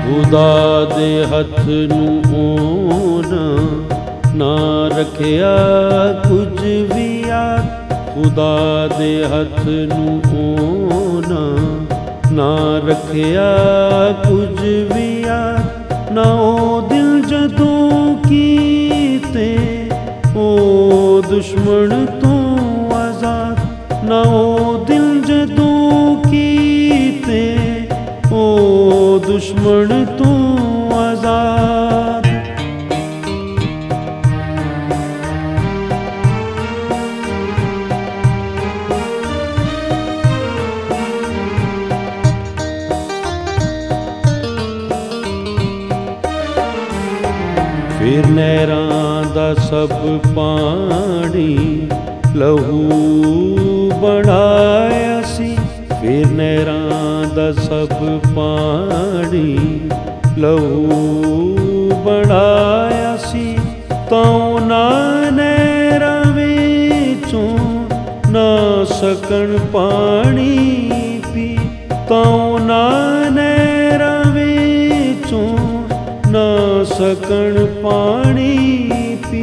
खुदा दे हथ नूं ओना ना रखिया कुछ भी याद। खुदा दे हथ नूं ओना ना रखिया कुछ भी याद। ना ओ दिल जदों कीते ओ दुश्मन तो आजाद। ना ओ दिल जदों कीते ओ दुश्मन तो आजाद। फिर नहरां दा सब पानी लहू बनाया सी। फिर नहरां दा सब पानी लहू बनाया सी। तां ना नहरां विचों ना सकण पानी पी। तां ना नहरां विचों ना सकण पानी पी।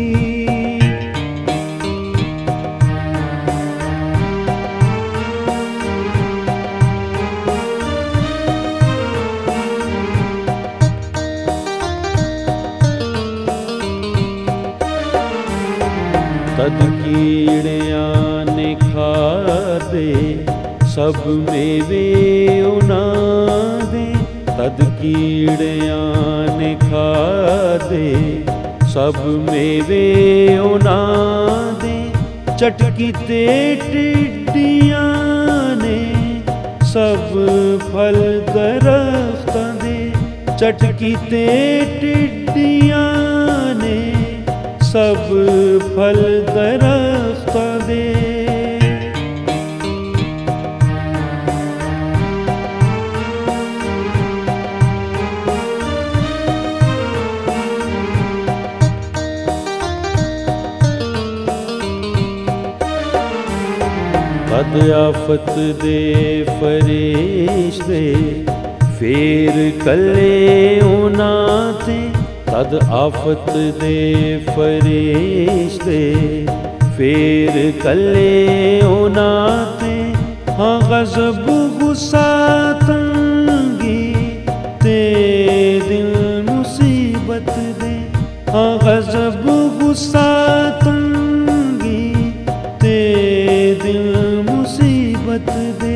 तद कीड़ियां ने खादे सब मेवे उन्हां दे। तद कीड़ियां ने खादे सब मेवे उन्हां दे। चटकी ते टिड्डियां ने सब फल दरख्तां दे। चटकी ते टिड्डियां ने सब फल दरख्तां दे। तद आफत दे फरिश्ते फेर कल्ले उन्हां ते। तद आफत दे फरिश्ते फेर कल्ले उन्हां ते। हाँ गज़ब गुस्सा तंगी ते दिल मुसीबत दे। हाँ गज़ब गुस्सा तंगी ते दिल मुसीबत दे।